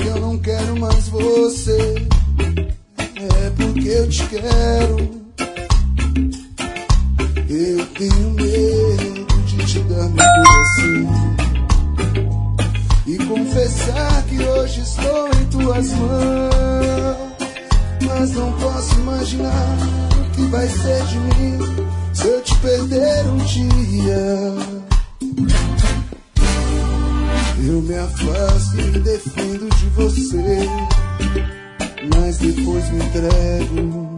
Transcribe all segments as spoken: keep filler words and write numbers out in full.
eu não quero mais você. É porque eu te quero. Eu tenho medo de te dar meu coração e confessar que hoje estou em tuas mãos. Mas não posso imaginar o que vai ser de mim se eu te perder um dia. Eu me afasto e me defendo de você, mas depois me entrego.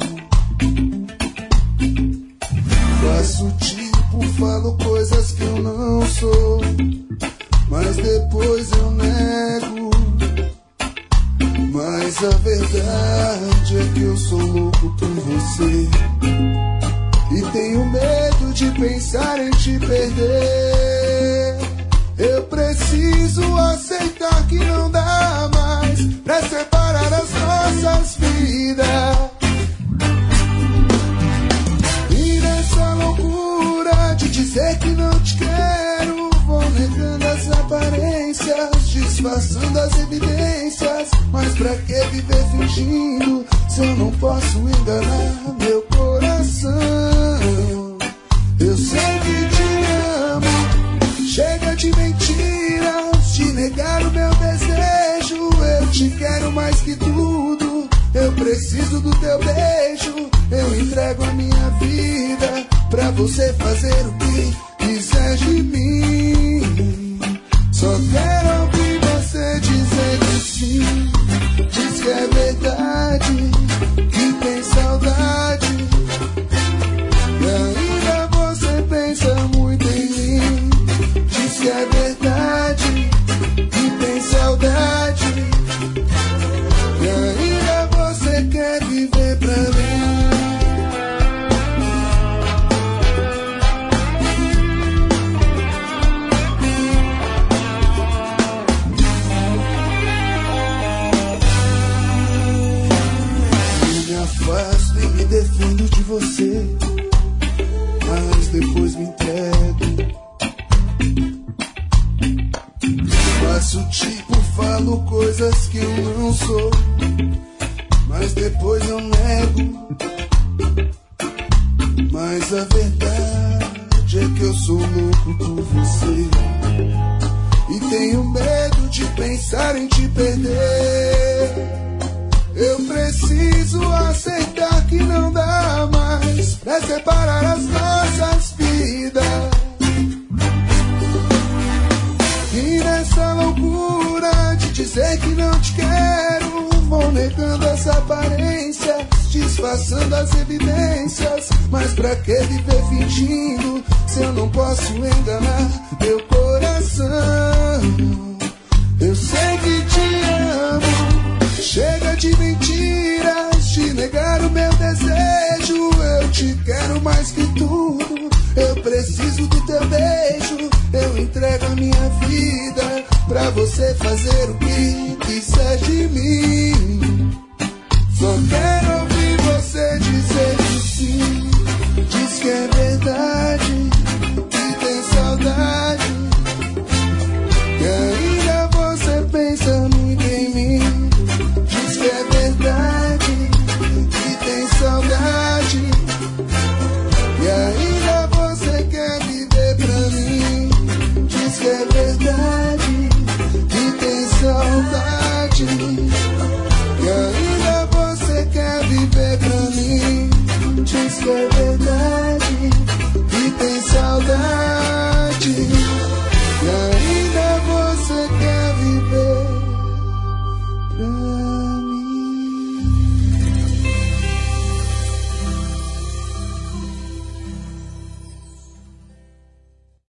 Faço tipo, falo coisas que eu não sou, mas depois eu nego. Mas a verdade é que eu sou louco por você e tenho medo de pensar em te perder. Eu preciso aceitar que não dá mais pra separar as nossas vidas. E nessa loucura de dizer que não te quero, vou negando as aparências, disfarçando as evidências. Mas pra que viver fingindo se eu não posso enganar meu coração? Eu sei que te amo, chega de mentiras, de negar o meu desejo. Eu te quero mais que tudo, eu preciso do teu beijo. Eu entrego a minha vida pra você fazer o que quiser de mim. Só quero ouvir você dizer que sim. Diz que é verdade, que tem saudade, e ainda você pensa muito em mim. Diz que é verdade, que tem saudade, e ainda você quer viver pra mim. Afasto e me defendo de você, mas depois me entrego. Faço tipo, falo coisas que eu não sou, mas depois eu nego. Mas a verdade é que eu sou louco por você e tenho medo de pensar em te perder. Eu preciso aceitar que não dá mais pra separar as nossas vidas. E nessa loucura de dizer que não te quero, vou negando as aparências, disfarçando as evidências. Mas pra que viver fingindo se eu não posso enganar meu coração? Eu sei que te amo, chega de mentiras, de negar o meu desejo. Eu te quero mais que tudo, eu preciso do teu beijo. Eu entrego a minha vida pra você fazer o que quiser de mim.